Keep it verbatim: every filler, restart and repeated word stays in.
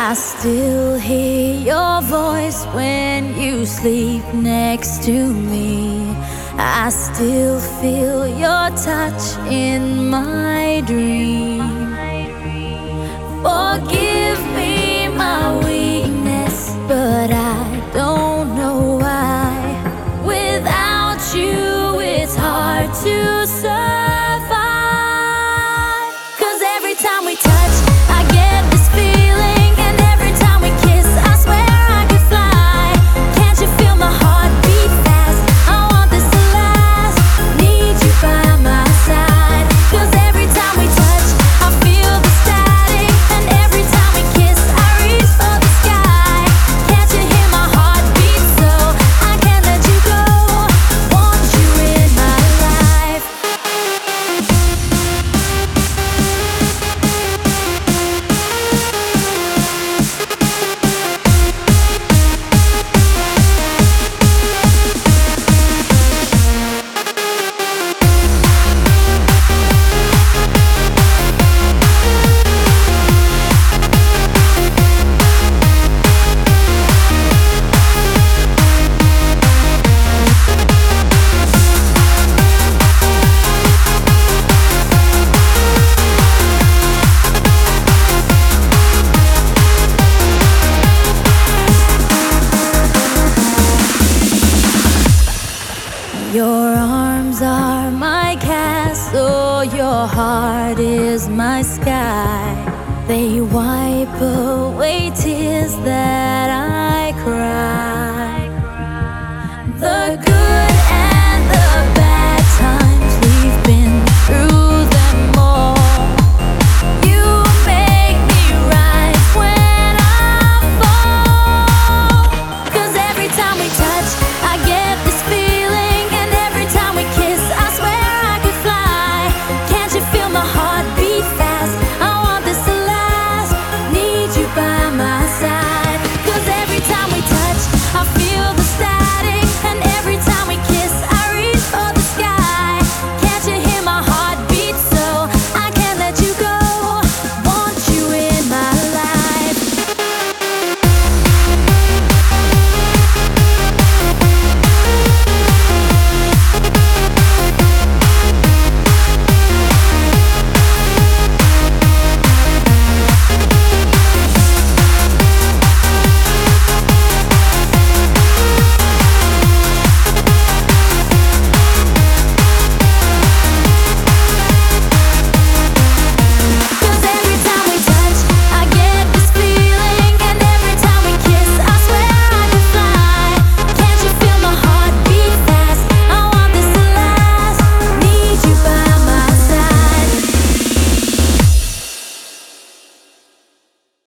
I still hear your voice when you sleep next to me. I still feel your touch in my dream. Forgive me my weakness, but I don't know why. Without you, it's hard to survive. 'Cause every time we touch, I get this feeling, and every time we kiss, I swear I could fly. Can't you feel my heart beat fast? I want this to last. Need you by my side. 'Cause every time we touch, I feel the static, and every time we kiss, I reach for the sky. Can't you hear my heart beat? So I can't let you go. Want you in my life. Your arms are my castle, your heart is my sky. They wipe away tears that I